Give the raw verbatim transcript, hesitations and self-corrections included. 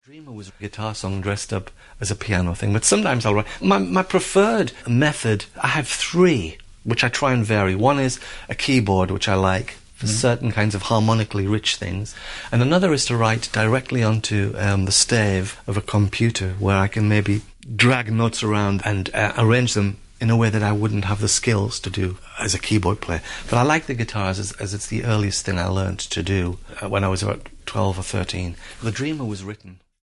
Dreamer was a guitar song dressed up as a piano thing, but sometimes I'll write. My, my preferred method, I have three, which I try and vary. One is a keyboard, which I like for mm. certain kinds of harmonically rich things. And another is to write directly onto um, the stave of a computer, where I can maybe drag notes around and uh, arrange them in a way that I wouldn't have the skills to do as a keyboard player. But I like the guitars as, as it's the earliest thing I learned to do uh, when I was about twelve or thirteen. The Dreamer was written